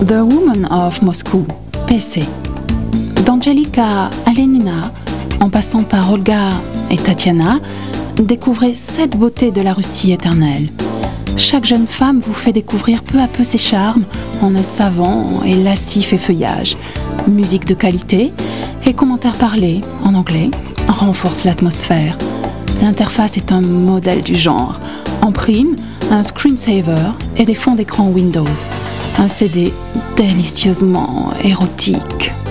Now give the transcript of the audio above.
The Woman of Moscow, PC. D'Angelika Alenina, en passant par Olga et Tatiana, découvrez 7 beautés de la Russie éternelle. Chaque jeune femme vous fait découvrir peu à peu ses charmes en un savant et lascif effeuillage. Musique de qualité et commentaires parlés en anglais renforcent l'atmosphère. L'interface est un modèle du genre. En prime, un screensaver et des fonds d'écran Windows. Un CD délicieusement érotique.